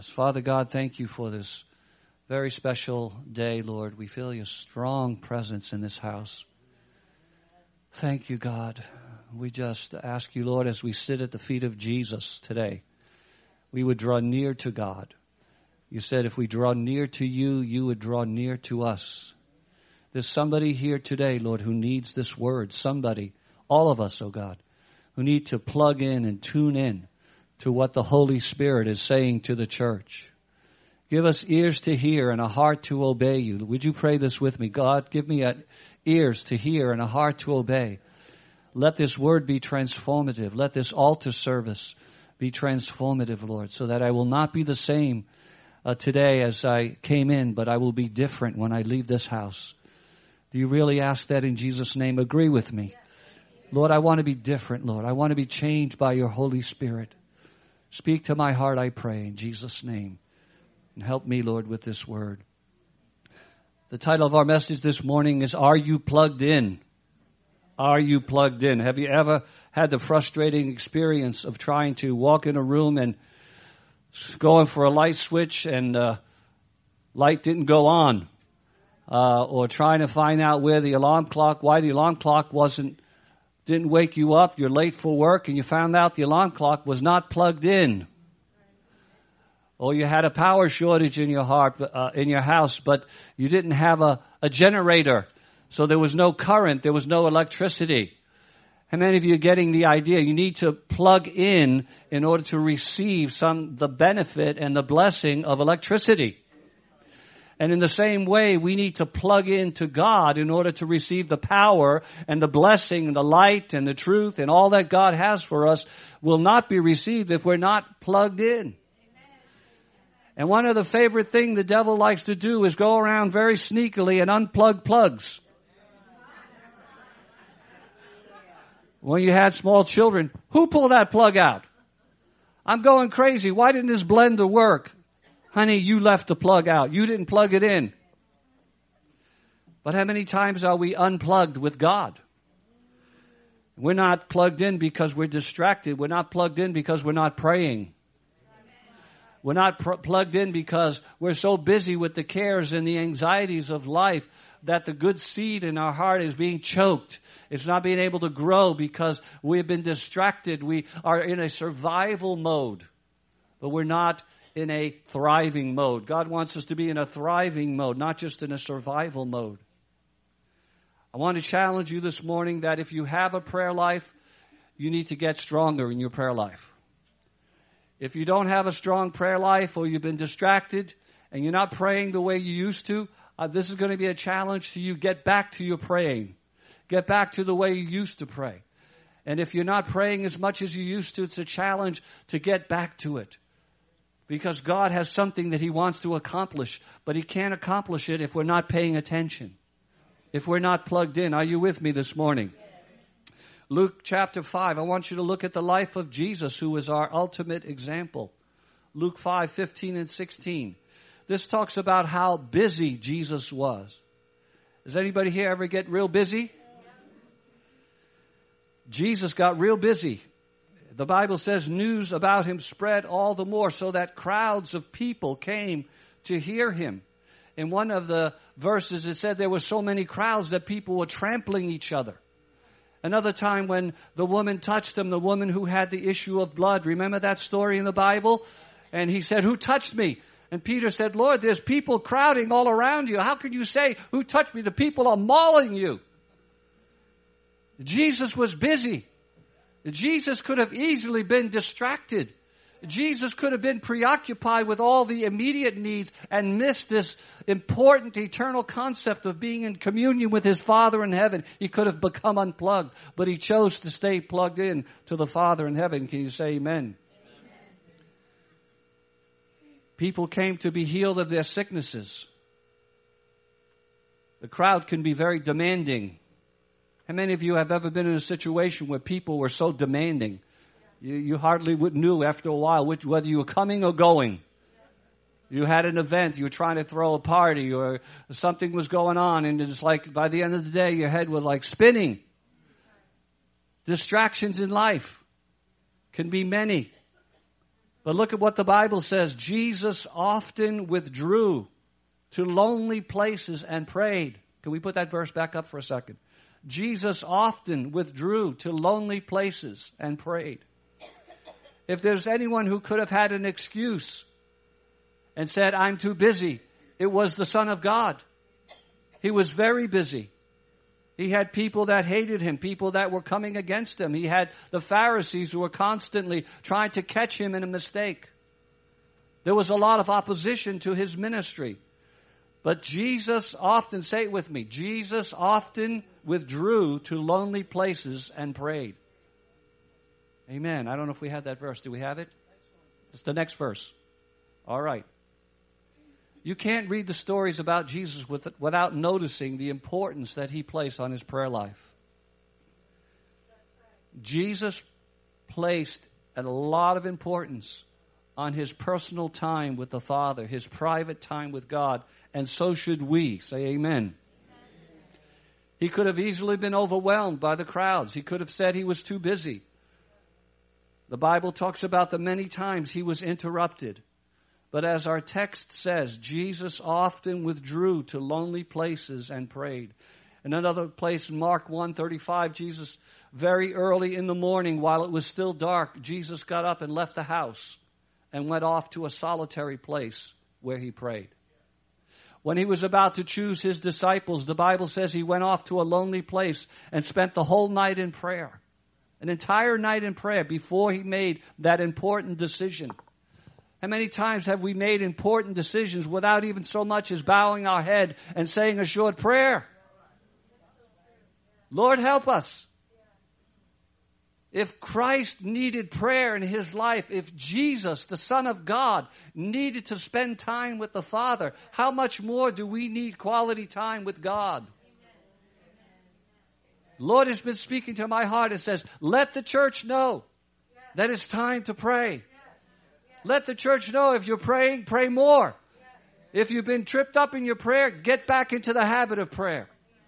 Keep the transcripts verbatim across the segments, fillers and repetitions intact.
Father God, thank you for this very special day, Lord. We feel your strong presence in this house. Thank you, God. We just ask you, Lord, as we sit at the feet of Jesus today, we would draw near to God. You said if we draw near to you, you would draw near to us. There's somebody here today, Lord, who needs this word. Somebody, all of us, oh God, who need to plug in and tune in to what the Holy Spirit is saying to the church. Give us ears to hear and a heart to obey you. Would you pray this with me? God, give me ears to hear and a heart to obey. Let this word be transformative. Let this altar service be transformative, Lord, so that I will not be the same uh, today as I came in, but I will be different when I leave this house. Do you really ask that in Jesus' name? Agree with me. Lord, I want to be different, Lord. I want to be changed by your Holy Spirit. Speak to my heart, I pray, in Jesus' name. And help me, Lord, with this word. The title of our message this morning is, Are You Plugged In? Are you plugged in? Have you ever had the frustrating experience of trying to walk in a room and going for a light switch and uh, light didn't go on? Uh, or trying to find out where the alarm clock, why the alarm clock wasn't didn't wake you up, you're late for work, and you found out the alarm clock was not plugged in. Or you had a power shortage in your heart, uh, in your house, but you didn't have a, a generator, so there was no current, there was no electricity. How many of you are getting the idea? You need to plug in in order to receive some the benefit and the blessing of electricity. And in the same way, we need to plug into God in order to receive the power and the blessing and the light and the truth and all that God has for us will not be received if we're not plugged in. And one of the favorite things the devil likes to do is go around very sneakily and unplug plugs. When you had small children, who pulled that plug out? I'm going crazy. Why didn't this blender work? Honey, you left the plug out. You didn't plug it in. But how many times are we unplugged with God? We're not plugged in because we're distracted. We're not plugged in because we're not praying. We're not pr- plugged in because we're so busy with the cares and the anxieties of life that the good seed in our heart is being choked. It's not being able to grow because we've been distracted. We are in a survival mode, but we're not in a thriving mode. God wants us to be in a thriving mode, not just in a survival mode. I want to challenge you this morning that if you have a prayer life, you need to get stronger in your prayer life. If you don't have a strong prayer life or you've been distracted and you're not praying the way you used to, uh, this is going to be a challenge to you. Get back to your praying. Get back to the way you used to pray. And if you're not praying as much as you used to, it's a challenge to get back to it. Because God has something that He wants to accomplish, but He can't accomplish it if we're not paying attention, if we're not plugged in. Are you with me this morning? Yes. Luke chapter five, I want you to look at the life of Jesus, who is our ultimate example. Luke five, fifteen and sixteen. This talks about how busy Jesus was. Does anybody here ever get real busy? Jesus got real busy. The Bible says news about Him spread all the more so that crowds of people came to hear Him. In one of the verses it said there were so many crowds that people were trampling each other. Another time when the woman touched Him, the woman who had the issue of blood. Remember that story in the Bible? And He said, "Who touched me?" And Peter said, "Lord, there's people crowding all around you. How can you say, 'Who touched me?' The people are mauling you." Jesus was busy. Jesus could have easily been distracted. Jesus could have been preoccupied with all the immediate needs and missed this important eternal concept of being in communion with His Father in heaven. He could have become unplugged, but He chose to stay plugged in to the Father in heaven. Can you say amen? Amen. People came to be healed of their sicknesses. The crowd can be very demanding. How many of you have ever been in a situation where people were so demanding? You, you hardly would knew after a while which, whether you were coming or going. You had an event, you were trying to throw a party, or something was going on, and it's like by the end of the day your head was like spinning. Distractions in life can be many. But look at what the Bible says. Jesus often withdrew to lonely places and prayed. Can we put that verse back up for a second? Jesus often withdrew to lonely places and prayed. If there's anyone who could have had an excuse and said, I'm too busy, it was the Son of God. He was very busy. He had people that hated him, people that were coming against him. He had the Pharisees who were constantly trying to catch him in a mistake. There was a lot of opposition to his ministry. But Jesus often, say it with me, Jesus often withdrew to lonely places and prayed. Amen. I don't know if we had that verse. Do we have it? It's the next verse. All right. You can't read the stories about Jesus with, without noticing the importance that he placed on his prayer life. Jesus placed a lot of importance on his personal time with the Father, his private time with God, and so should we. Say amen. He could have easily been overwhelmed by the crowds. He could have said he was too busy. The Bible talks about the many times he was interrupted. But as our text says, Jesus often withdrew to lonely places and prayed. In another place, in Mark one thirty-five, Jesus, very early in the morning, while it was still dark, Jesus got up and left the house and went off to a solitary place where he prayed. When he was about to choose his disciples, the Bible says he went off to a lonely place and spent the whole night in prayer. An entire night in prayer before he made that important decision. How many times have we made important decisions without even so much as bowing our head and saying a short prayer? Lord, help us. If Christ needed prayer in his life, if Jesus, the Son of God, needed to spend time with the Father, how much more do we need quality time with God? The Lord has been speaking to my heart and says, let the church know that it's time to pray. Let the church know if you're praying, pray more. If you've been tripped up in your prayer, get back into the habit of prayer.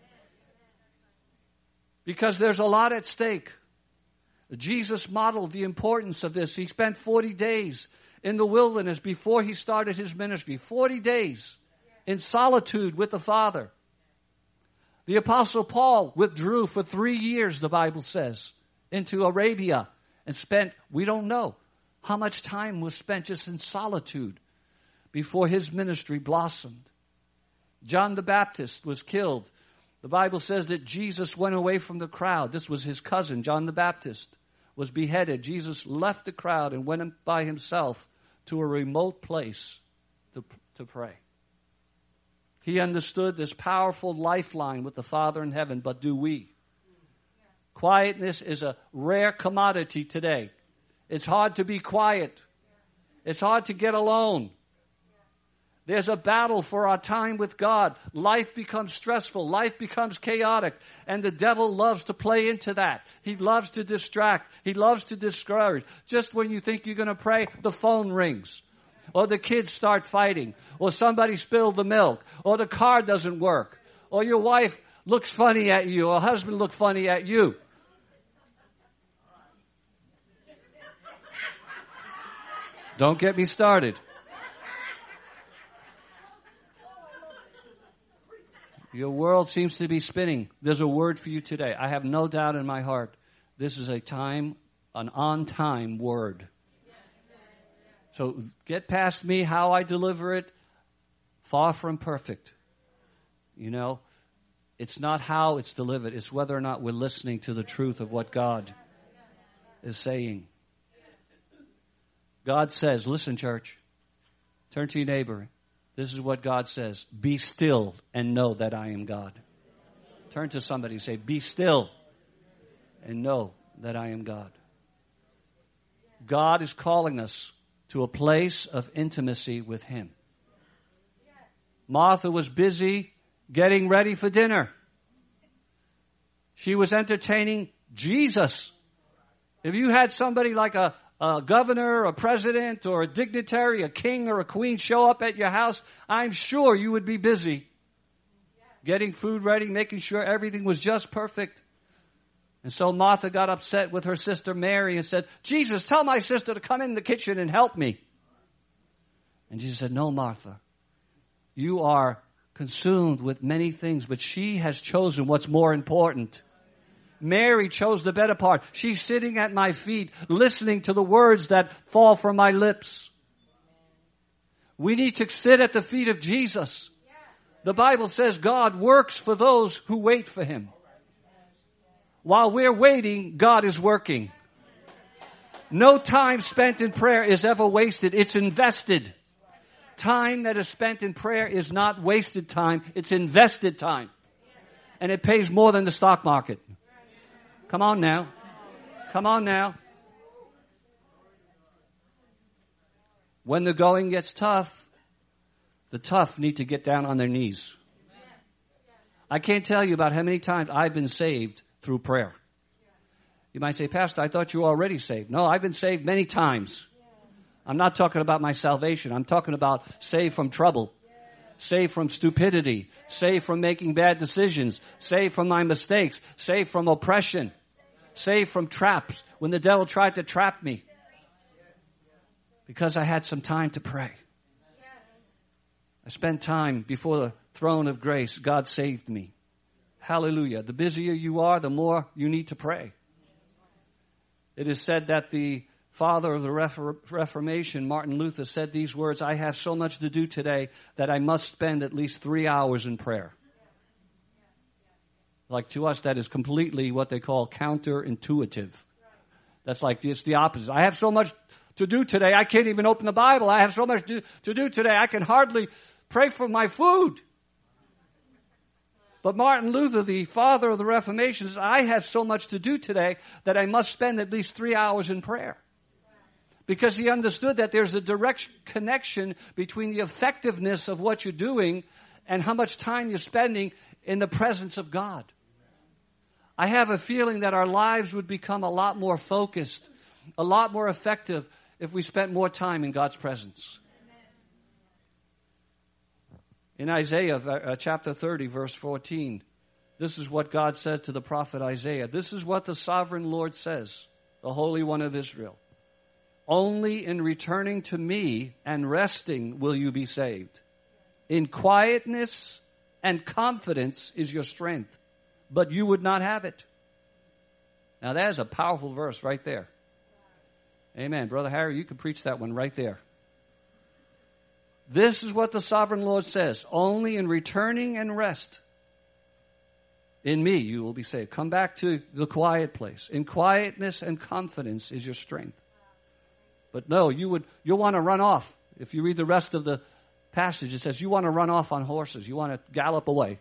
Because there's a lot at stake. Jesus modeled the importance of this. He spent forty days in the wilderness before he started his ministry. forty days in solitude with the Father. The Apostle Paul withdrew for three years, the Bible says, into Arabia and spent, we don't know, how much time was spent just in solitude before his ministry blossomed. John the Baptist was killed. The Bible says that Jesus went away from the crowd. This was his cousin, John the Baptist, was beheaded. Jesus left the crowd and went by himself to a remote place to, to pray. He understood this powerful lifeline with the Father in heaven, but do we? Quietness is a rare commodity today. It's hard to be quiet. It's hard to get alone. There's a battle for our time with God. Life becomes stressful. Life becomes chaotic. And the devil loves to play into that. He loves to distract. He loves to discourage. Just when you think you're going to pray, the phone rings. Or the kids start fighting. Or somebody spilled the milk. Or the car doesn't work. Or your wife looks funny at you. Or husband looks funny at you. Don't get me started. Your world seems to be spinning. There's a word for you today. I have no doubt in my heart. This is a time, an on-time word. So get past me, how I deliver it. Far from perfect. You know, it's not how it's delivered. It's whether or not we're listening to the truth of what God is saying. God says, listen, church, turn to your neighbor. This is what God says. Be still and know that I am God. Turn to somebody and say, be still and know that I am God. God is calling us to a place of intimacy with Him. Martha was busy getting ready for dinner. She was entertaining Jesus. If you had somebody like a a governor, a president, or a dignitary, a king or a queen show up at your house, I'm sure you would be busy getting food ready, making sure everything was just perfect. And so Martha got upset with her sister Mary and said, Jesus, tell my sister to come in the kitchen and help me. And Jesus said, no, Martha, you are consumed with many things, but she has chosen what's more important. Mary chose the better part. She's sitting at my feet, listening to the words that fall from my lips. We need to sit at the feet of Jesus. The Bible says God works for those who wait for Him. While we're waiting, God is working. No time spent in prayer is ever wasted. It's invested. Time that is spent in prayer is not wasted time. It's invested time. And it pays more than the stock market. Come on now. Come on now. When the going gets tough, the tough need to get down on their knees. I can't tell you about how many times I've been saved through prayer. You might say, Pastor, I thought you were already saved. No, I've been saved many times. I'm not talking about my salvation. I'm talking about saved from trouble, saved from stupidity, saved from making bad decisions, saved from my mistakes, saved from oppression, saved from traps when the devil tried to trap me. Because I had some time to pray. I spent time before the throne of grace. God saved me. Hallelujah. The busier you are, the more you need to pray. It is said that the father of the Reformation, Martin Luther, said these words, I have so much to do today that I must spend at least three hours in prayer. Like to us, that is completely what they call counterintuitive. That's like, it's the opposite. I have so much to do today, I can't even open the Bible. I have so much to, to do today, I can hardly pray for my food. But Martin Luther, the father of the Reformation, says, I have so much to do today that I must spend at least three hours in prayer. Because he understood that there's a direct connection between the effectiveness of what you're doing and how much time you're spending in the presence of God. I have a feeling that our lives would become a lot more focused, a lot more effective if we spent more time in God's presence. In Isaiah uh, chapter thirty, verse fourteen, this is what God said to the prophet Isaiah. This is what the sovereign Lord says, the Holy One of Israel. Only in returning to me and resting will you be saved. In quietness and confidence is your strength, but you would not have it. Now that is a powerful verse right there. Amen. Brother Harry, you can preach that one right there. This is what the sovereign Lord says. Only in returning and rest in me you will be saved. Come back to the quiet place. In quietness and confidence is your strength. But no, you would, you'll want to run off. If you read the rest of the passage, it says you want to run off on horses. You want to gallop away.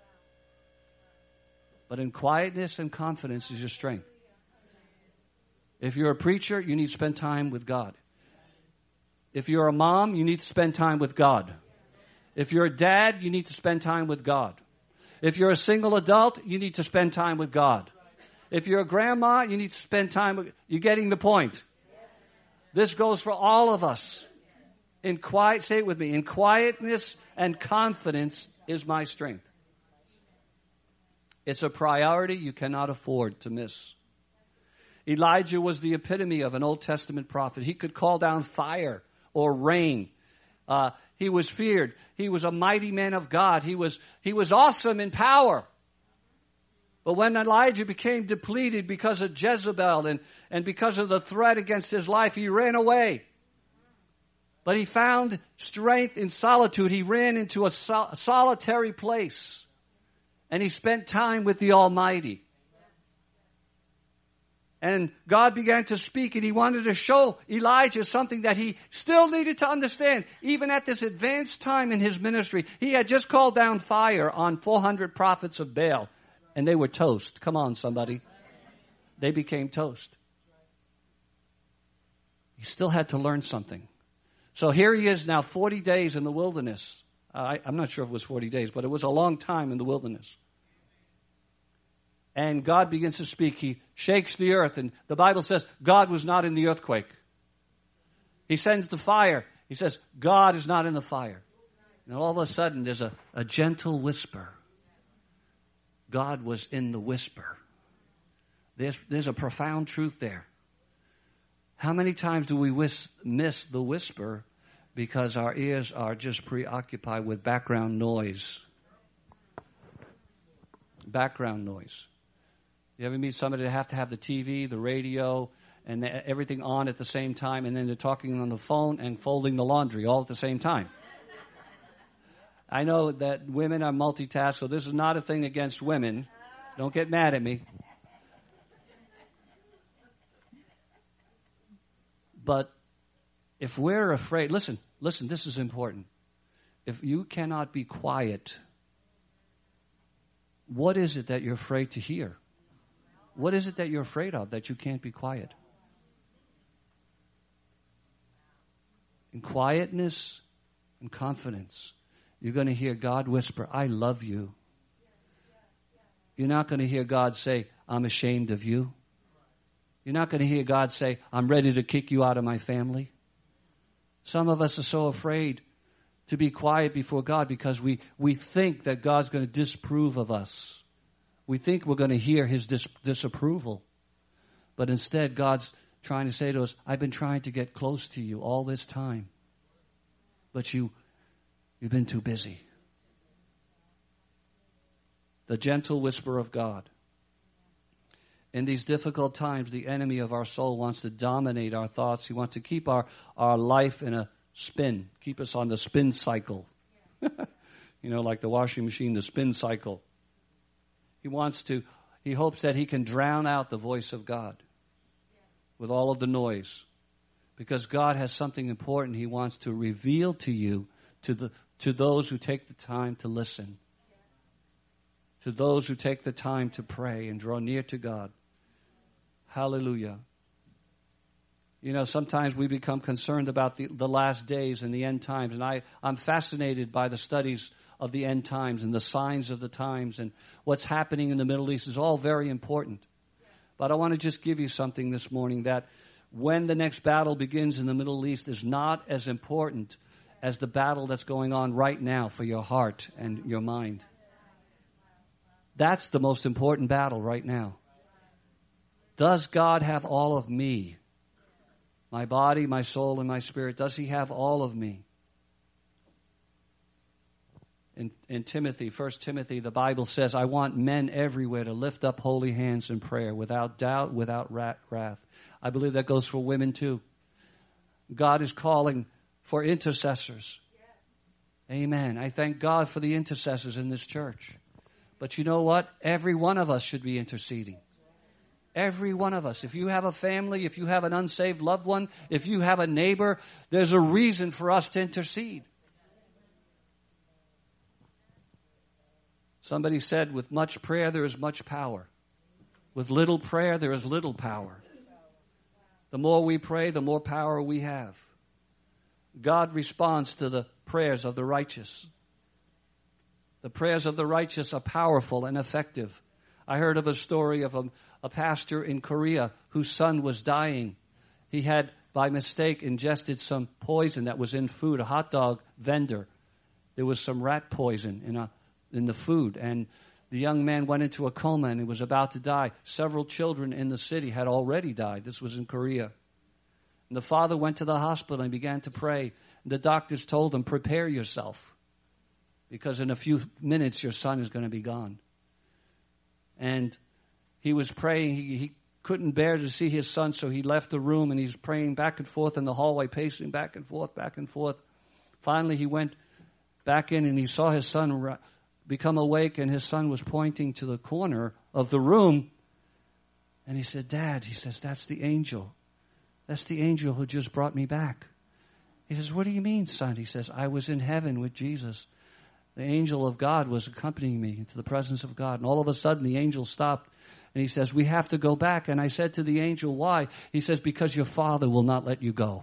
But in quietness and confidence is your strength. If you're a preacher, you need to spend time with God. If you're a mom, you need to spend time with God. If you're a dad, you need to spend time with God. If you're a single adult, you need to spend time with God. If you're a grandma, you need to spend time with, you're getting the point. This goes for all of us. In quiet, say it with me, in quietness and confidence is my strength. It's a priority you cannot afford to miss. Elijah was the epitome of an Old Testament prophet. He could call down fire or rain. Uh, he was feared. He was a mighty man of God. He was, he was awesome in power. But when Elijah became depleted because of Jezebel and, and because of the threat against his life, he ran away. But he found strength in solitude. He ran into a, sol- a solitary place. And he spent time with the Almighty. And God began to speak, and he wanted to show Elijah something that he still needed to understand. Even at this advanced time in his ministry, he had just called down fire on four hundred prophets of Baal, and they were toast. Come on, somebody. They became toast. He still had to learn something. So here he is now, forty days in the wilderness. I, I'm not sure if it was forty days, but it was a long time in the wilderness. And God begins to speak. He shakes the earth. And the Bible says God was not in the earthquake. He sends the fire. He says God is not in the fire. And all of a sudden there's a, a gentle whisper. God was in the whisper. There's, there's a profound truth there. How many times do we whis- miss the whisper because our ears are just preoccupied with background noise? Background noise. You ever meet somebody that have to have the T V, the radio, and everything on at the same time, and then they're talking on the phone and folding the laundry all at the same time? I know that women are multitask, so this is not a thing against women. Don't get mad at me. But if we're afraid, listen, listen, this is important. If you cannot be quiet, what is it that you're afraid to hear? What is it that you're afraid of that you can't be quiet? In quietness and confidence, you're going to hear God whisper, I love you. You're not going to hear God say, I'm ashamed of you. You're not going to hear God say, I'm ready to kick you out of my family. Some of us are so afraid to be quiet before God because we, we think that God's going to disapprove of us. We think we're going to hear His dis- disapproval. But instead, God's trying to say to us, I've been trying to get close to you all this time. But you, you've been too busy. The gentle whisper of God. In these difficult times, the enemy of our soul wants to dominate our thoughts. He wants to keep our, our life in a spin, keep us on the spin cycle. You know, like the washing machine, the spin cycle. He wants to, he hopes that he can drown out the voice of God with all of the noise. Because God has something important He wants to reveal to you, to the to those who take the time to listen. To those who take the time to pray and draw near to God. Hallelujah. You know, sometimes we become concerned about the, the last days and the end times. And I, I'm fascinated by the studies of the end times and the signs of the times and what's happening in the Middle East is all very important. But I want to just give you something this morning that when the next battle begins in the Middle East is not as important as the battle that's going on right now for your heart and your mind. That's the most important battle right now. Does God have all of me? My body, my soul, and my spirit. Does He have all of me? In, in Timothy, First Timothy, the Bible says, I want men everywhere to lift up holy hands in prayer without doubt, without wrath. I believe that goes for women too. God is calling for intercessors. Amen. I thank God for the intercessors in this church. But you know what? Every one of us should be interceding. Every one of us. If you have a family, if you have an unsaved loved one, if you have a neighbor, there's a reason for us to intercede. Somebody said, with much prayer, there is much power. With little prayer, there is little power. The more we pray, the more power we have. God responds to the prayers of the righteous. The prayers of the righteous are powerful and effective. I heard of a story of a, a pastor in Korea whose son was dying. He had, by mistake, ingested some poison that was in food, a hot dog vendor. There was some rat poison in a in the food, and the young man went into a coma and he was about to die. Several children in the city had already died. This was in Korea. And the father went to the hospital and began to pray. The doctors told him, prepare yourself, because in a few minutes your son is going to be gone. And he was praying. He, he couldn't bear to see his son, so he left the room and he's praying back and forth in the hallway, pacing back and forth, back and forth. Finally, he went back in and he saw his son become awake, and his son was pointing to the corner of the room. And he said, Dad, he says, that's the angel. That's the angel who just brought me back. He says, what do you mean, son? He says, I was in heaven with Jesus. The angel of God was accompanying me into the presence of God. And all of a sudden, the angel stopped. And he says, we have to go back. And I said to the angel, why? He says, because your father will not let you go.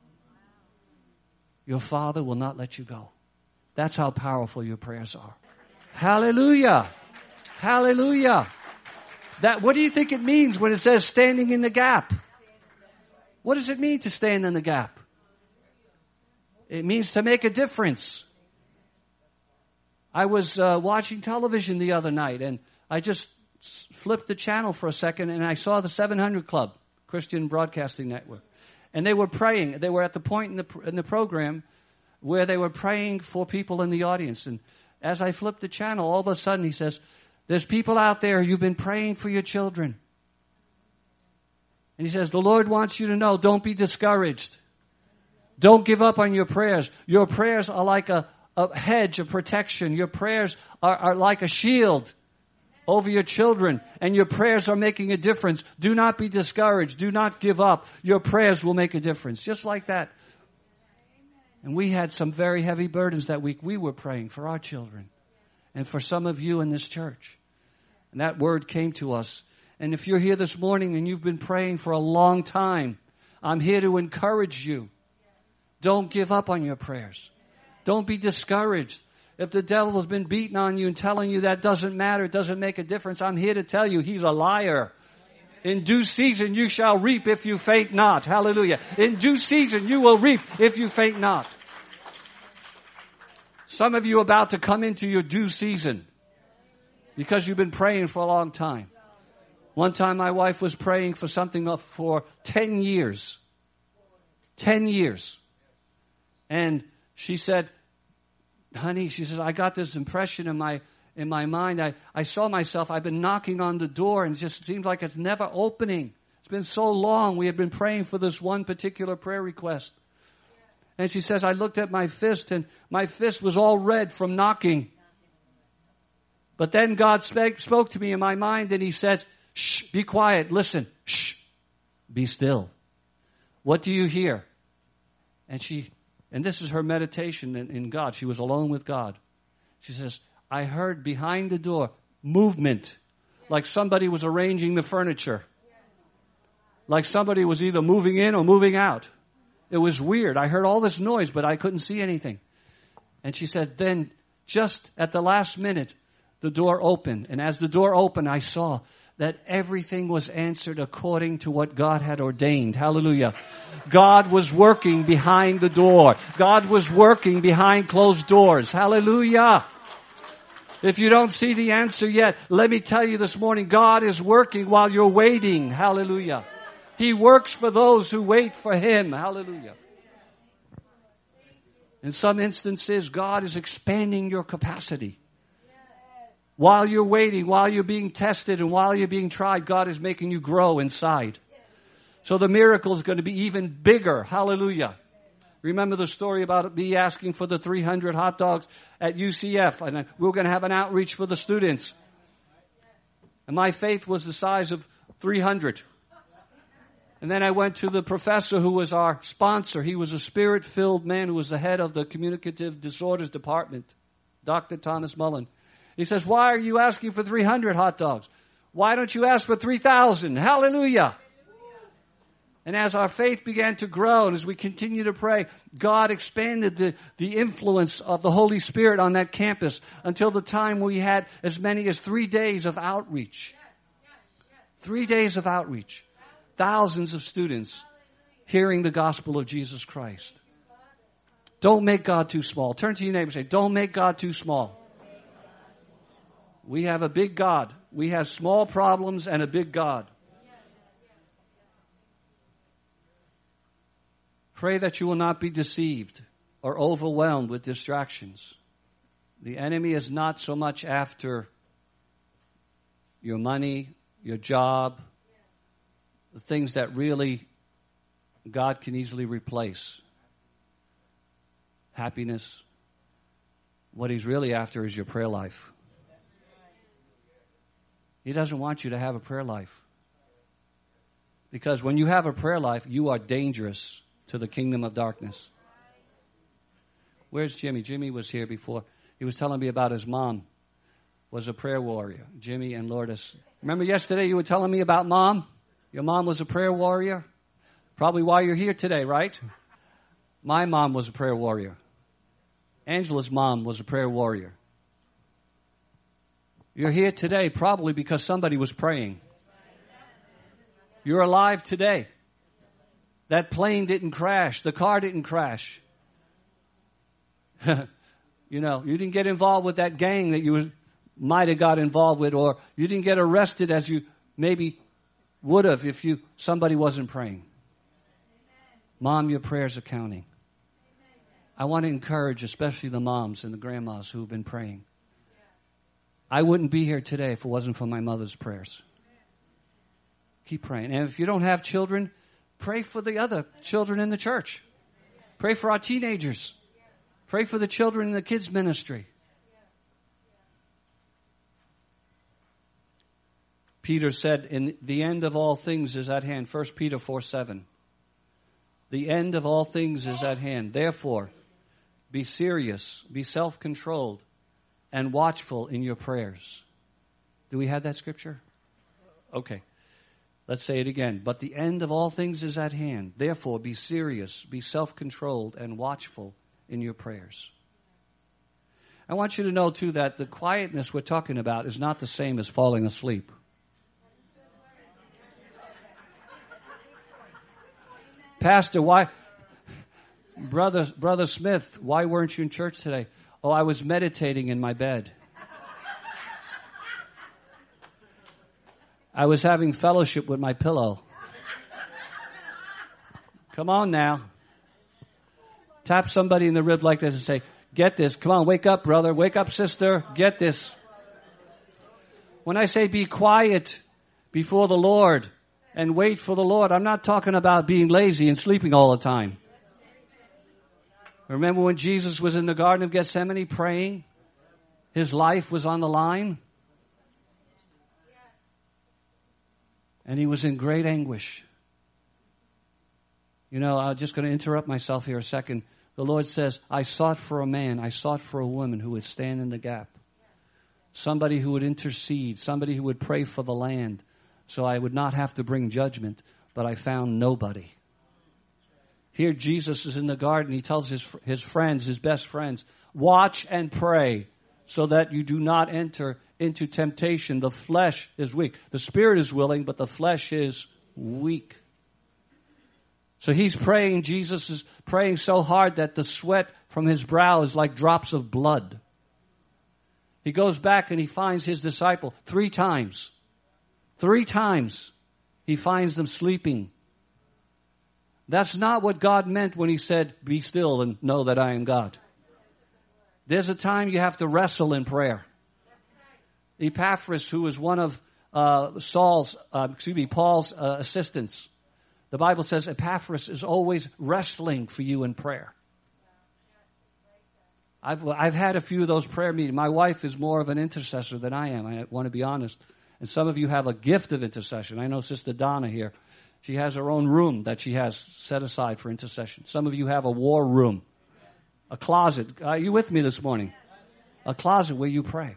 Your father will not let you go. That's how powerful your prayers are. Hallelujah. Hallelujah. That, what do you think it means when it says standing in the gap? What does it mean to stand in the gap? It means to make a difference. I was uh, watching television the other night, and I just flipped the channel for a second, and I saw the seven hundred Club, Christian Broadcasting Network. And they were praying. They were at the point in the in the program where they were praying for people in the audience. And as I flipped the channel, all of a sudden he says, there's people out there, you've been praying for your children. And he says, the Lord wants you to know, don't be discouraged. Don't give up on your prayers. Your prayers are like a, a hedge of protection. Your prayers are, are like a shield over your children. And your prayers are making a difference. Do not be discouraged. Do not give up. Your prayers will make a difference. Just like that. And we had some very heavy burdens that week. We were praying for our children. And for some of you in this church. And that word came to us. And if you're here this morning and you've been praying for a long time, I'm here to encourage you. Don't give up on your prayers. Don't be discouraged. If the devil has been beating on you and telling you that doesn't matter, it doesn't make a difference, I'm here to tell you he's a liar. In due season you shall reap if you faint not. Hallelujah. In due season you will reap if you faint not. Some of you are about to come into your due season because you've been praying for a long time. One time my wife was praying for something for ten years. Ten years. And she said, honey, she says, I got this impression in my in my mind. I, I saw myself, I've been knocking on the door and it just seems like it's never opening. It's been so long. We had been praying for this one particular prayer request. And she says, I looked at my fist and my fist was all red from knocking. But then God spoke, spoke to me in my mind and he says, shh, be quiet, listen, shh, be still. What do you hear? And she, and this is her meditation in, in God. She was alone with God. She says, I heard behind the door movement, like somebody was arranging the furniture. Like somebody was either moving in or moving out. It was weird. I heard all this noise, but I couldn't see anything. And she said, then just at the last minute, the door opened. And as the door opened, I saw that everything was answered according to what God had ordained. Hallelujah. God was working behind the door. God was working behind closed doors. Hallelujah. If you don't see the answer yet, let me tell you this morning, God is working while you're waiting. Hallelujah. He works for those who wait for Him. Hallelujah. In some instances, God is expanding your capacity. While you're waiting, while you're being tested, and while you're being tried, God is making you grow inside. So the miracle is going to be even bigger. Hallelujah. Remember the story about me asking for the three hundred hot dogs at U C F, and we were going to have an outreach for the students. And my faith was the size of three hundred. And then I went to the professor who was our sponsor. He was a spirit-filled man who was the head of the communicative disorders department, Doctor Thomas Mullen. He says, why are you asking for three hundred hot dogs? Why don't you ask for three thousand? Hallelujah. And as our faith began to grow and as we continue to pray, God expanded the, the influence of the Holy Spirit on that campus until the time we had as many as three days of outreach. Three days of outreach. Thousands of students hearing the gospel of Jesus Christ. Don't make God too small. Turn to your neighbor and say, don't make God too small. We have a big God. We have small problems and a big God. Pray that you will not be deceived or overwhelmed with distractions. The enemy is not so much after your money, your job, the things that really God can easily replace. Happiness. What He's really after is your prayer life. He doesn't want you to have a prayer life. Because when you have a prayer life, you are dangerous to the kingdom of darkness. Where's Jimmy? Jimmy was here before. He was telling me about his mom was a prayer warrior. Jimmy and Lourdes. Remember yesterday you were telling me about mom? Your mom was a prayer warrior? Probably why you're here today, right? My mom was a prayer warrior. Angela's mom was a prayer warrior. You're here today probably because somebody was praying. You're alive today. That plane didn't crash. The car didn't crash. You know, you didn't get involved with that gang that you were might have got involved with, or you didn't get arrested as you maybe would have if you somebody wasn't praying. Mom, your prayers are counting. I want to encourage especially the moms and the grandmas who have been praying. I wouldn't be here today if it wasn't for my mother's prayers. Keep praying. And if you don't have children, pray for the other children in the church. Pray for our teenagers. Pray for the children in the kids' ministry. Peter said, in the end of all things is at hand. First Peter four seven. The end of all things is at hand. Therefore, be serious, be self-controlled, and watchful in your prayers. Do we have that scripture? Okay. Let's say it again. But the end of all things is at hand. Therefore, be serious, be self-controlled, and watchful in your prayers. I want you to know, too, that the quietness we're talking about is not the same as falling asleep. Pastor, why, brother, brother Smith, why weren't you in church today? Oh, I was meditating in my bed. I was having fellowship with my pillow. Come on now. Tap somebody in the rib like this and say, get this. Come on, wake up, brother. Wake up, sister. Get this. When I say be quiet before the Lord and wait for the Lord, I'm not talking about being lazy and sleeping all the time. Remember when Jesus was in the Garden of Gethsemane praying? His life was on the line. And he was in great anguish. You know, I'm just going to interrupt myself here a second. The Lord says, I sought for a man, I sought for a woman who would stand in the gap. Somebody who would intercede, somebody who would pray for the land, so I would not have to bring judgment, but I found nobody. Here Jesus is in the garden. He tells his, his friends, his best friends, watch and pray so that you do not enter into temptation. The flesh is weak. The spirit is willing, but the flesh is weak. So he's praying. Jesus is praying so hard that the sweat from his brow is like drops of blood. He goes back and he finds his disciple three times. Three times he finds them sleeping. That's not what God meant when he said, be still and know that I am God. There's a time you have to wrestle in prayer. Epaphras, who was one of uh, Saul's, uh, excuse me, Paul's uh, assistants, the Bible says Epaphras is always wrestling for you in prayer. I've I've had a few of those prayer meetings. My wife is more of an intercessor than I am. I want to be honest. And some of you have a gift of intercession. I know Sister Donna here. She has her own room that she has set aside for intercession. Some of you have a war room, a closet. Are you with me this morning? A closet where you pray.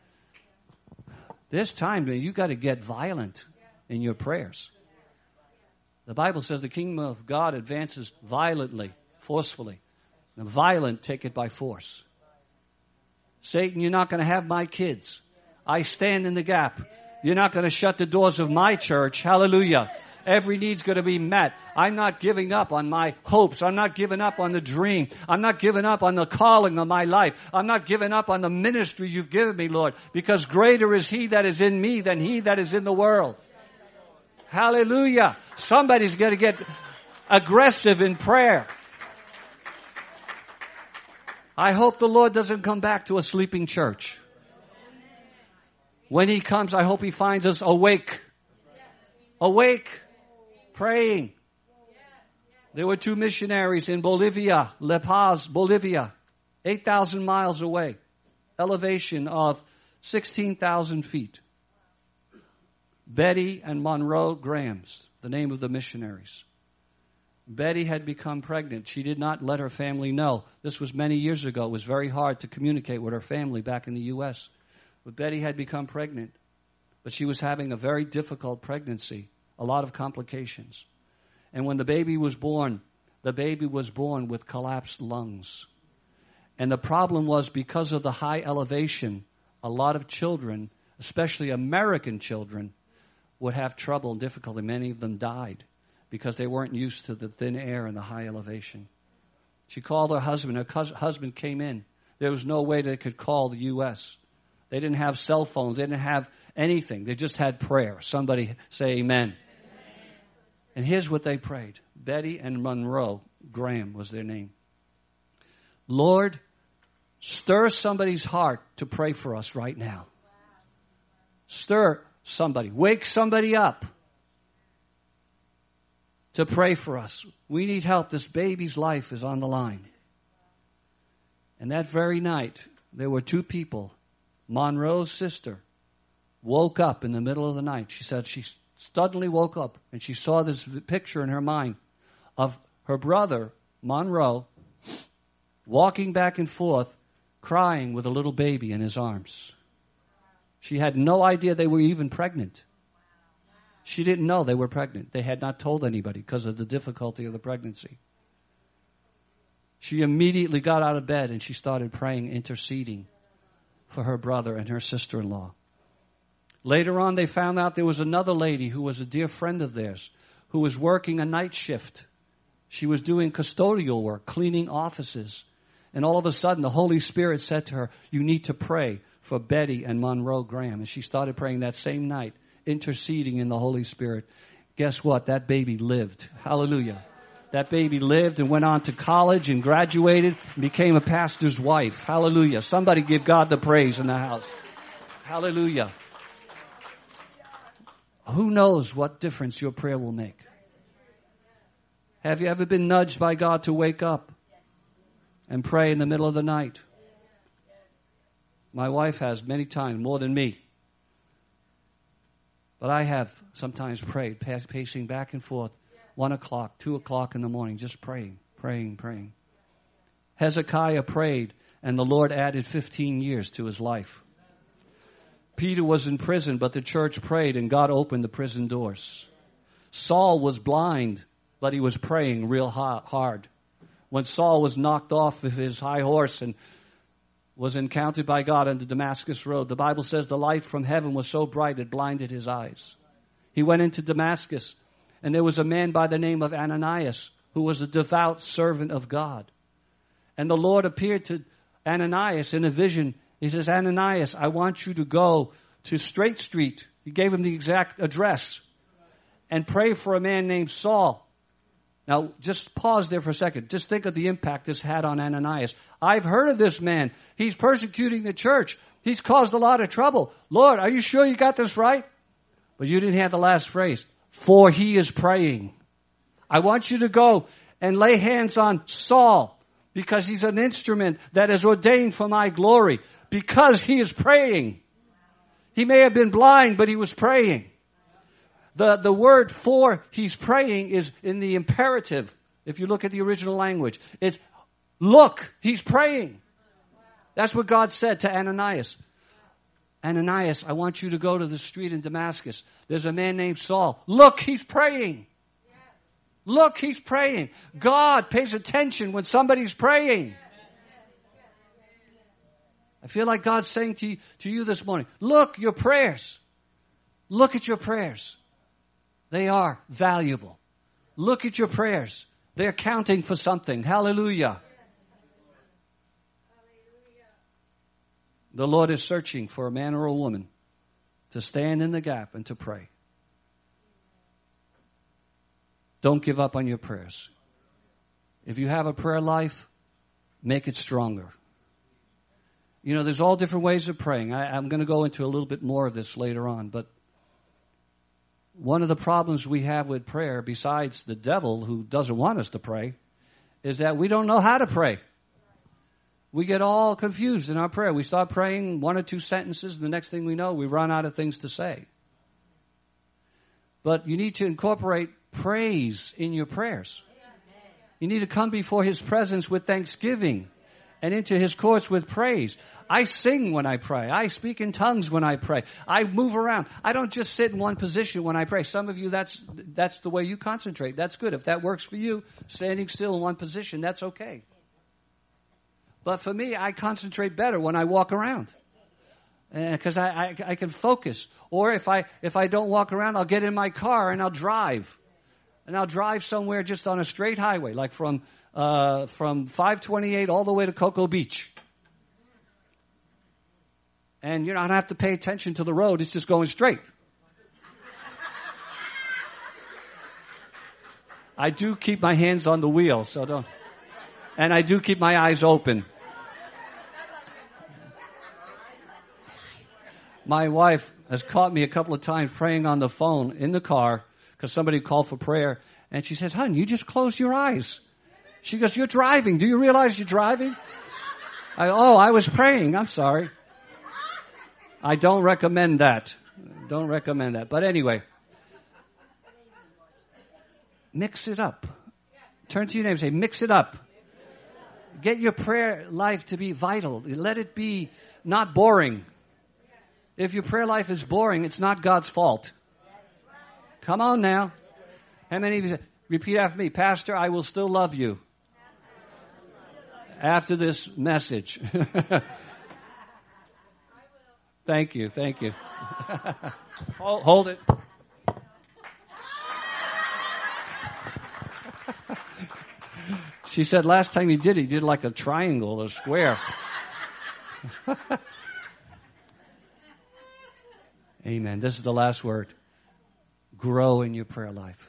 This time, you got to get violent in your prayers. The Bible says the kingdom of God advances violently, forcefully. The violent take it by force. Satan, you're not going to have my kids. I stand in the gap. You're not going to shut the doors of my church. Hallelujah. Every need's going to be met. I'm not giving up on my hopes. I'm not giving up on the dream. I'm not giving up on the calling of my life. I'm not giving up on the ministry you've given me, Lord, because greater is he that is in me than he that is in the world. Hallelujah. Somebody's going to get aggressive in prayer. I hope the Lord doesn't come back to a sleeping church. When he comes, I hope he finds us awake. Awake. Praying. There were two missionaries in Bolivia, La Paz, Bolivia, eight thousand miles away, elevation of sixteen thousand feet. Betty and Monroe Grahams, the name of the missionaries. Betty had become pregnant. She did not let her family know. This was many years ago. It was very hard to communicate with her family back in the U S But Betty had become pregnant. But she was having a very difficult pregnancy. A lot of complications. And when the baby was born, the baby was born with collapsed lungs. And the problem was because of the high elevation, a lot of children, especially American children, would have trouble and difficulty. Many of them died because they weren't used to the thin air and the high elevation. She called her husband. Her husband came in. There was no way they could call the U S They didn't have cell phones. They didn't have anything. They just had prayer. Somebody say amen. Amen. And here's what they prayed. Betty and Monroe Graham was their name. Lord, stir somebody's heart to pray for us right now. Stir somebody. Wake somebody up to pray for us. We need help. This baby's life is on the line. And that very night, there were two people. Monroe's sister woke up in the middle of the night. She said she suddenly woke up and she saw this picture in her mind of her brother, Monroe, walking back and forth, crying with a little baby in his arms. She had no idea they were even pregnant. She didn't know they were pregnant. They had not told anybody because of the difficulty of the pregnancy. She immediately got out of bed and she started praying, interceding for her brother and her sister-in-law. Later on, they found out there was another lady who was a dear friend of theirs who was working a night shift. She was doing custodial work, cleaning offices. And all of a sudden, the Holy Spirit said to her, you need to pray for Betty and Monroe Graham. And she started praying that same night, interceding in the Holy Spirit. Guess what? That baby lived. Hallelujah. That baby lived and went on to college and graduated and became a pastor's wife. Hallelujah. Somebody give God the praise in the house. Hallelujah. Who knows what difference your prayer will make? Have you ever been nudged by God to wake up and pray in the middle of the night? My wife has many times, more than me. But I have sometimes prayed, pacing back and forth, one o'clock, two o'clock in the morning, just praying, praying, praying. Hezekiah prayed, and the Lord added fifteen years to his life. Peter was in prison, but the church prayed, and God opened the prison doors. Saul was blind, but he was praying real hard. When Saul was knocked off of his high horse and was encountered by God on the Damascus road, the Bible says the light from heaven was so bright it blinded his eyes. He went into Damascus, and there was a man by the name of Ananias who was a devout servant of God. And the Lord appeared to Ananias in a vision. He says, Ananias, I want you to go to Straight Street. He gave him the exact address. And pray for a man named Saul. Now, just pause there for a second. Just think of the impact this had on Ananias. I've heard of this man. He's persecuting the church. He's caused a lot of trouble. Lord, are you sure you got this right? But you didn't have the last phrase. For he is praying. I want you to go and lay hands on Saul because he's an instrument that is ordained for my glory because he is praying. He may have been blind, but he was praying. The, the word for he's praying is in the imperative. If you look at the original language, it's look, he's praying. That's what God said to Ananias. Ananias, I want you to go to the street in Damascus. There's a man named Saul. Look, he's praying. Look, he's praying. God pays attention when somebody's praying. I feel like God's saying to you, to you this morning, look, your prayers. Look at your prayers. They are valuable. Look at your prayers. They're counting for something. Hallelujah. The Lord is searching for a man or a woman to stand in the gap and to pray. Don't give up on your prayers. If you have a prayer life, make it stronger. You know, there's all different ways of praying. I, I'm going to go into a little bit more of this later on, but one of the problems we have with prayer, besides the devil who doesn't want us to pray, is that we don't know how to pray. We get all confused in our prayer. We start praying one or two sentences, and the next thing we know, we run out of things to say. But you need to incorporate praise in your prayers. You need to come before his presence with thanksgiving and into his courts with praise. I sing when I pray. I speak in tongues when I pray. I move around. I don't just sit in one position when I pray. Some of you, that's that's the way you concentrate. That's good. If that works for you, standing still in one position, that's okay. But for me, I concentrate better when I walk around. Because I, I, I can focus. Or if I if I don't walk around, I'll get in my car and I'll drive. And I'll drive somewhere just on a straight highway, like from uh, from five twenty-eight all the way to Cocoa Beach. And you don't have to pay attention to the road. It's just going straight. I do keep my hands on the wheel, so don't. And I do keep my eyes open. My wife has caught me a couple of times praying on the phone in the car because somebody called for prayer. And she said, "Hon, you just closed your eyes." She goes, "You're driving. Do you realize you're driving?" I oh, I was praying. I'm sorry. I don't recommend that. Don't recommend that. But anyway, mix it up. Turn to your neighbor and say, mix it up. Get your prayer life to be vital. Let it be not boring. If your prayer life is boring, it's not God's fault. Come on now. How many of you say, repeat after me, Pastor, I will still love you after this message. Thank you, thank you. hold, hold it. She said last time he did, he did like a triangle or a square. Amen. This is the last word. Grow in your prayer life.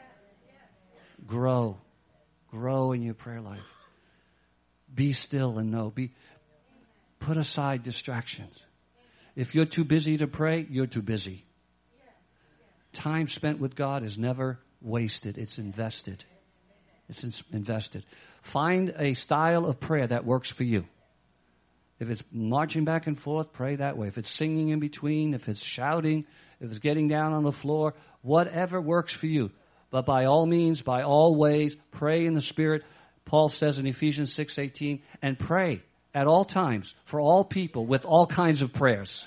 Grow. Grow in your prayer life. Be still and know. Be, put aside distractions. If you're too busy to pray, you're too busy. Time spent with God is never wasted. It's invested. It's invested. Find a style of prayer that works for you. If it's marching back and forth, pray that way. If it's singing in between, if it's shouting, if it's getting down on the floor, whatever works for you. But by all means, by all ways, pray in the Spirit. Paul says in Ephesians six eighteen, and pray at all times for all people with all kinds of prayers.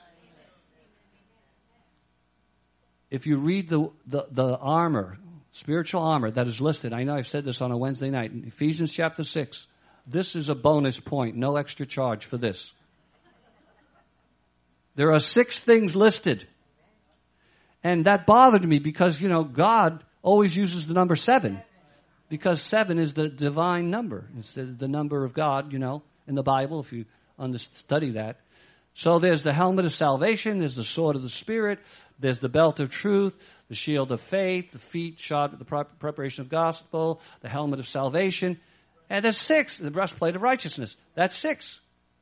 If you read the, the, the armor, spiritual armor that is listed, I know I've said this on a Wednesday night, in Ephesians chapter six, this is a bonus point, no extra charge for this. There are six things listed. And that bothered me because, you know, God always uses the number seven. Because seven is the divine number. It's the, the number of God, you know, in the Bible, if you study that. So there's the helmet of salvation, there's the sword of the Spirit, there's the belt of truth, the shield of faith, the feet shod with the preparation of gospel, the helmet of salvation. And there's six, the breastplate of righteousness. That's six.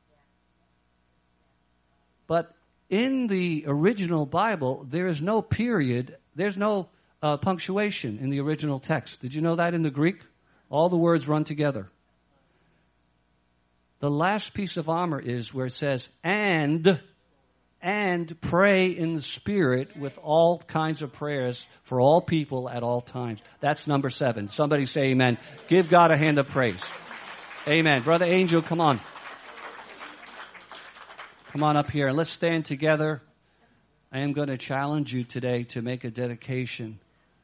But in the original Bible, there is no period, there's no uh, punctuation in the original text. Did you know that in the Greek? All the words run together. The last piece of armor is where it says, and, and pray in the Spirit with all kinds of prayers for all people at all times. That's number seven. Somebody say amen. Give God a hand of praise. Amen. Brother Angel, come on. Come on up here and let's stand together. I am going to challenge you today to make a dedication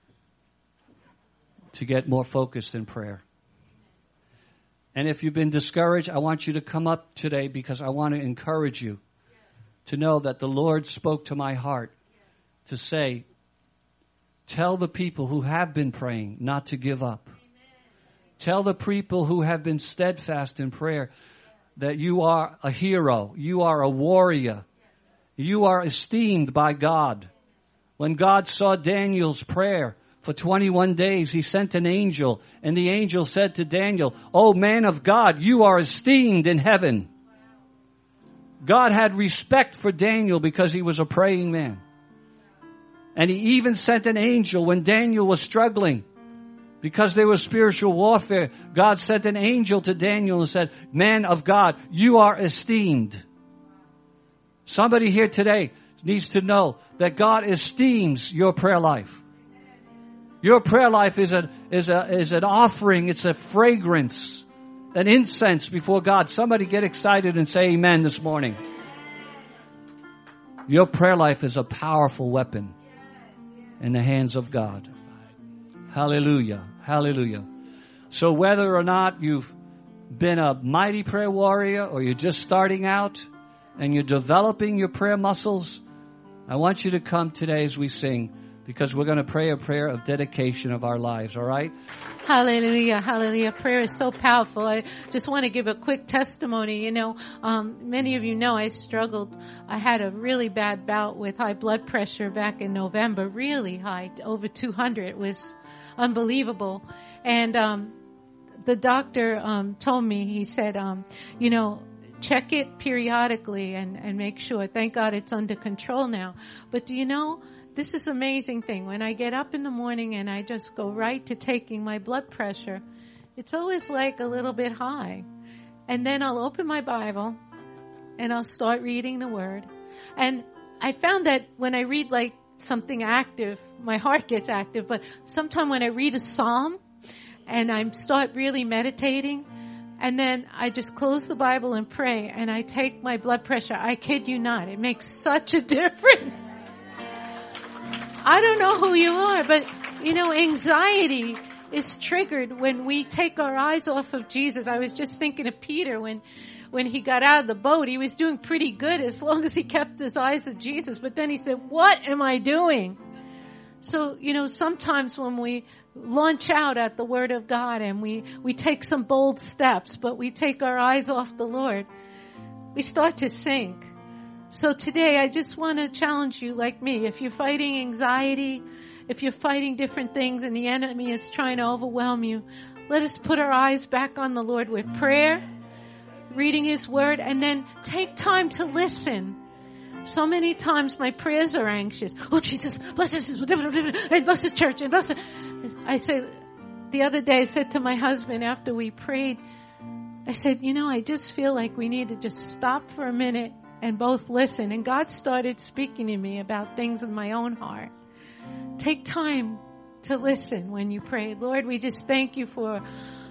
to get more focused in prayer. And if you've been discouraged, I want you to come up today because I want to encourage you to know that the Lord spoke to my heart to say, tell the people who have been praying not to give up. Tell the people who have been steadfast in prayer that you are a hero. You are a warrior. You are esteemed by God. When God saw Daniel's prayer for twenty-one days, he sent an angel, and the angel said to Daniel, "O man of God, you are esteemed in heaven." God had respect for Daniel because he was a praying man. And he even sent an angel when Daniel was struggling. Because there was spiritual warfare, God sent an angel to Daniel and said, "Man of God, you are esteemed." Somebody here today needs to know that God esteems your prayer life. Your prayer life is a, is a, is an offering. It's a fragrance, an incense before God. Somebody get excited and say amen this morning. Your prayer life is a powerful weapon in the hands of God. Hallelujah. Hallelujah. So whether or not you've been a mighty prayer warrior or you're just starting out and you're developing your prayer muscles, I want you to come today as we sing, because we're going to pray a prayer of dedication of our lives, all right? Hallelujah, hallelujah. Prayer is so powerful. I just want to give a quick testimony. You know, um, many of you know I struggled. I had a really bad bout with high blood pressure back in November, really high, over two hundred. It was unbelievable. And um, the doctor um, told me, he said, um, you know, check it periodically and, and make sure. Thank God it's under control now. But do you know, this is an amazing thing. When I get up in the morning and I just go right to taking my blood pressure, it's always like a little bit high. And then I'll open my Bible and I'll start reading the Word. And I found that when I read like something active, my heart gets active. But sometimes when I read a psalm and I start really meditating, and then I just close the Bible and pray, and I take my blood pressure, I kid you not, it makes such a difference. I don't know who you are, but, you know, anxiety is triggered when we take our eyes off of Jesus. I was just thinking of Peter when, when he got out of the boat. He was doing pretty good as long as he kept his eyes on Jesus. But then he said, what am I doing? So, you know, sometimes when we launch out at the Word of God and we, we take some bold steps, but we take our eyes off the Lord, we start to sink. So today I just want to challenge you like me. If you're fighting anxiety, if you're fighting different things and the enemy is trying to overwhelm you, let us put our eyes back on the Lord with prayer, reading His Word, and then take time to listen. So many times my prayers are anxious. Oh, Jesus, bless us, and bless the church, and bless it. I said, the other day I said to my husband after we prayed, I said, you know, I just feel like we need to just stop for a minute and both listen. And God started speaking to me about things in my own heart. Take time to listen when you pray. Lord, we just thank you for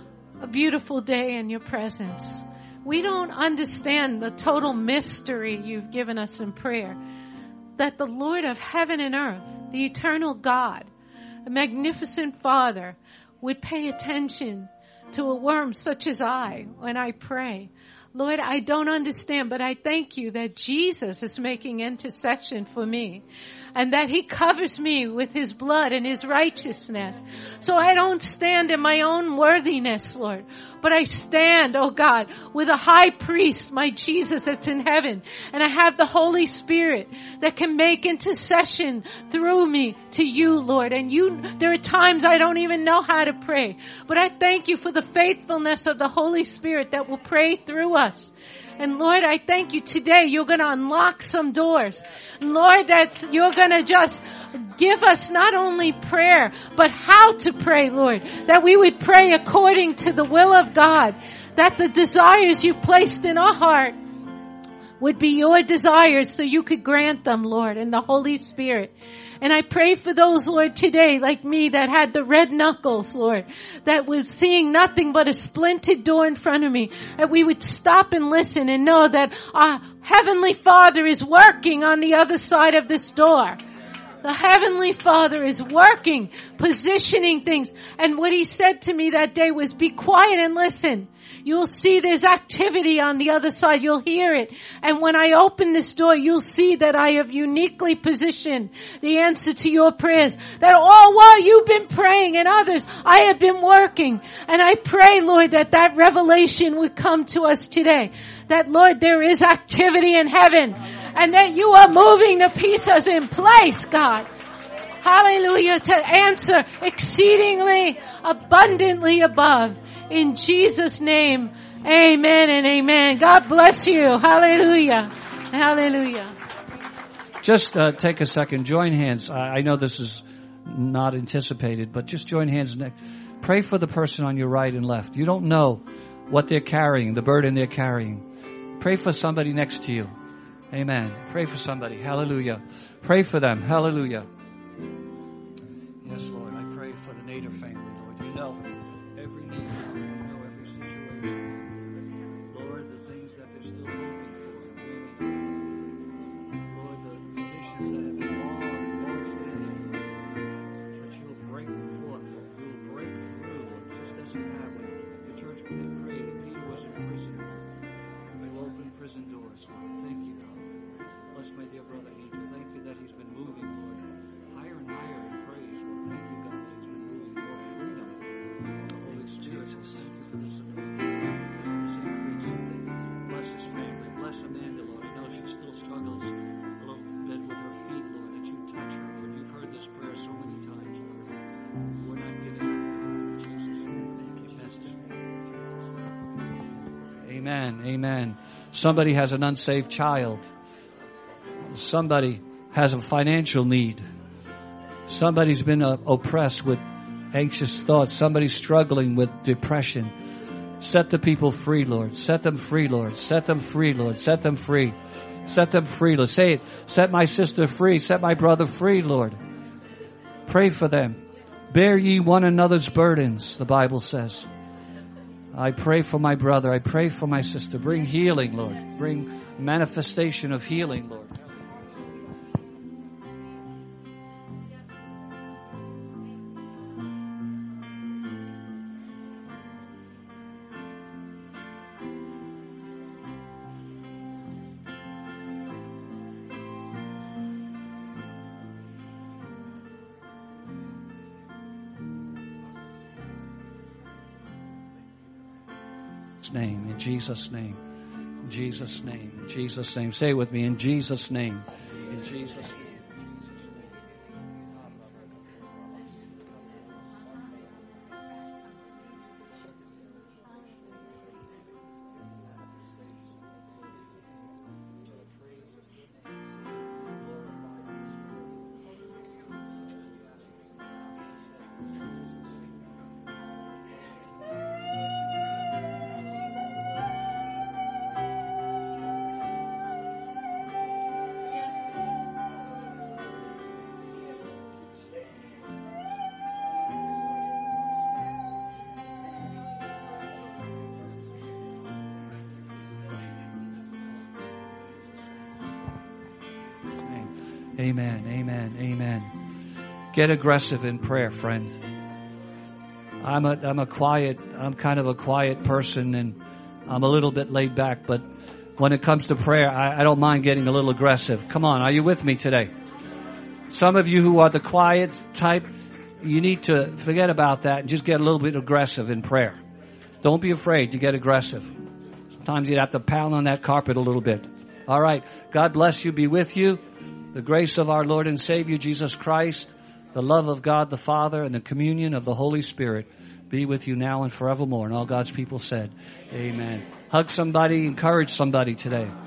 a beautiful day in your presence. We don't understand the total mystery you've given us in prayer. That the Lord of heaven and earth, the eternal God, a magnificent Father, would pay attention to a worm such as I when I pray. Lord, I don't understand, but I thank you that Jesus is making intercession for me and that He covers me with His blood and His righteousness. So I don't stand in my own worthiness, Lord, but I stand, oh God, with a high priest, my Jesus that's in heaven, and I have the Holy Spirit that can make intercession through me to you, Lord. And you, there are times I don't even know how to pray, but I thank you for the faithfulness of the Holy Spirit that will pray through us. And Lord, I thank you today you're going to unlock some doors. Lord, that you're going to just give us not only prayer, but how to pray, Lord. That we would pray according to the will of God. That the desires you've placed in our heart would be your desires so you could grant them, Lord, in the Holy Spirit. And I pray for those, Lord, today, like me, that had the red knuckles, Lord, that was seeing nothing but a splintered door in front of me, that we would stop and listen and know that our Heavenly Father is working on the other side of this door. The Heavenly Father is working, positioning things. And what He said to me that day was, be quiet and listen. You'll see there's activity on the other side. You'll hear it. And when I open this door, you'll see that I have uniquely positioned the answer to your prayers. That all while you've been praying and others, I have been working. And I pray, Lord, that that revelation would come to us today. That, Lord, there is activity in heaven. And that you are moving the pieces in place, God. Hallelujah, to answer exceedingly, abundantly above. In Jesus' name, amen and amen. God bless you. Hallelujah. Hallelujah. Just uh, take a second. Join hands. I, I know this is not anticipated, but just join hands. Next. Pray for the person on your right and left. You don't know what they're carrying, the burden they're carrying. Pray for somebody next to you. Amen. Pray for somebody. Hallelujah. Pray for them. Hallelujah. Yes, Lord. I pray for the Nader family, Lord. You know every need. You know every situation. Lord, the things that they're still hoping for. Lord, the petitions that have been long, long standing. That you'll break forth, Lord. You'll break through, just as you have when the church prayed. If Peter was in prison, you open prison doors, Lord. Thank you, God. Bless my dear brother Angel. Thank you that he's been moving, Lord, higher and higher. higher in praise. Lord, thank you, God, that it's been moving more freedom. Holy Spirit, thank you for this anointing, this increase. Bless this family. Bless Amanda, Lord. I know she still struggles a little bit with her feet, Lord, that you touch her, Lord. You've heard this prayer so many times, Lord. We're not giving up, Jesus. Thank you, Pastor. Amen. Amen. Somebody has an unsaved child. Somebody has a financial need. Somebody's been uh, oppressed with anxious thoughts. Somebody's struggling with depression. Set the people free, Lord. Set them free, Lord. Set them free, Lord. Set them free. Set them free, Lord. Say it. Set my sister free. Set my brother free, Lord. Pray for them. Bear ye one another's burdens, the Bible says. I pray for my brother. I pray for my sister. Bring healing, Lord. Bring manifestation of healing, Lord. Name, in Jesus' name, in Jesus' name, in Jesus' name. Say it with me, in Jesus' name, in Jesus' name. Amen, amen, amen. Get aggressive in prayer, friend. I'm a, I'm a quiet, I'm kind of a quiet person, and I'm a little bit laid back, but when it comes to prayer, I, I don't mind getting a little aggressive. Come on, are you with me today? Some of you who are the quiet type, you need to forget about that and just get a little bit aggressive in prayer. Don't be afraid to get aggressive. Sometimes you'd have to pound on that carpet a little bit. All right, God bless you, be with you. The grace of our Lord and Savior Jesus Christ, the love of God the Father, and the communion of the Holy Spirit be with you now and forevermore. And all God's people said, amen. Hug somebody, encourage somebody today.